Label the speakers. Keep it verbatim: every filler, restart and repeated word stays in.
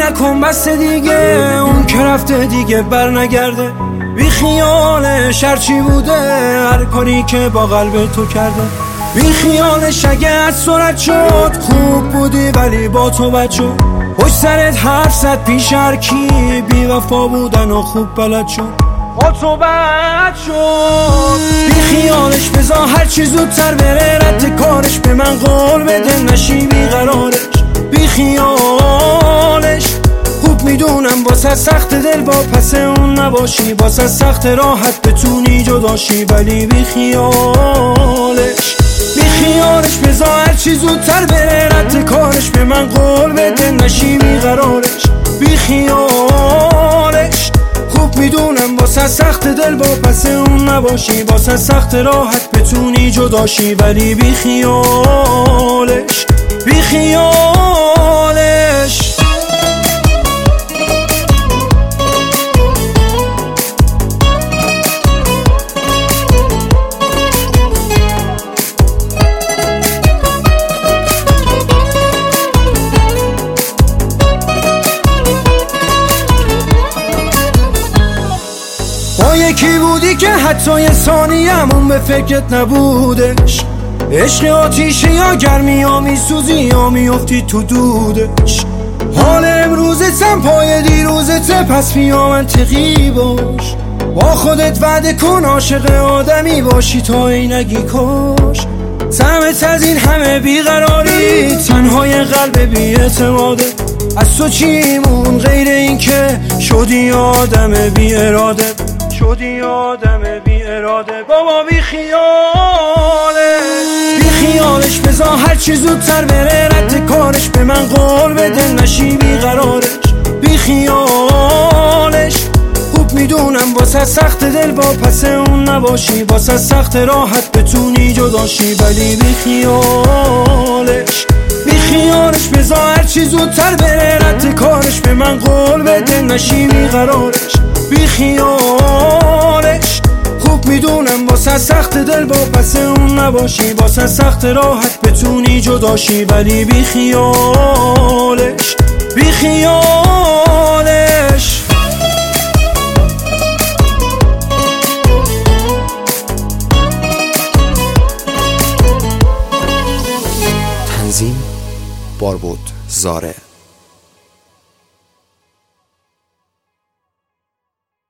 Speaker 1: نکن بس دیگه، اون که رفته دیگه بر نگرده. بی خیالش هرچی بوده، هر کاری که با قلب تو کرده. بی خیالش اگه از سرعت شد، خوب بودی ولی با تو بد شد. پشت سرت حرف زد پیش هر کی، بی وفا بودن و خوب بلد شد. با تو بد شد. بی خیالش بذار هرچی زودتر بره، رد کارش به من قول بده، نشی بیقرارش. بی خیالش خوب میدونم واسه سخت دل با پس اون نباشی، واسه سخت راحت بتونی جداشی، ولی بی خیالش بی خیالش بذار هرچی زودتر بره، رد کارش به من قول بده، نشی بیقرارش. بی خیالش خوب میدونم واسه سخت دل با پس اون نباشی، واسه سخت راحت بتونی جداشی، ولی بی خیالش بی خیالش. با یکی بودی که حتی یه ثانیه‌مون به فکرت نبودش. عشق آتیشه یا گرمی یا میسوزی یا میافتی تو دودش. حال امروزتم پای دیروزته، پس بیا منطقی باش. با خودت وعده کن عاشق آدمی باشی تا اینگی کاش. سمت از این همه بیقراری، تنهای قلب بی اعتماده. از تو چیمون غیر این که شدی آدم بی اراده، شدی آدم بی اراده. بابا بی خیالش بی خیالش بذار هرچی زودتر بره، رد کارش به من قول بده، نشی بیقرارش. بی خیالش خوب میدونم واسه سخت دل با پس اون نباشی، واسه سخت راحت بتونی جداشی، ولی بی خیالش بی خیالش بذار هرچی زودتر بره، رد کارش به من قول بده، نشی بیقرارش. بی خیالش خوب میدونم واسه سخت دل با پس اون نباشی، واسه سخت راحت بتونی جداشی، ولی بی خیالش بی خیالش.
Speaker 2: تنظیم باربود زاره.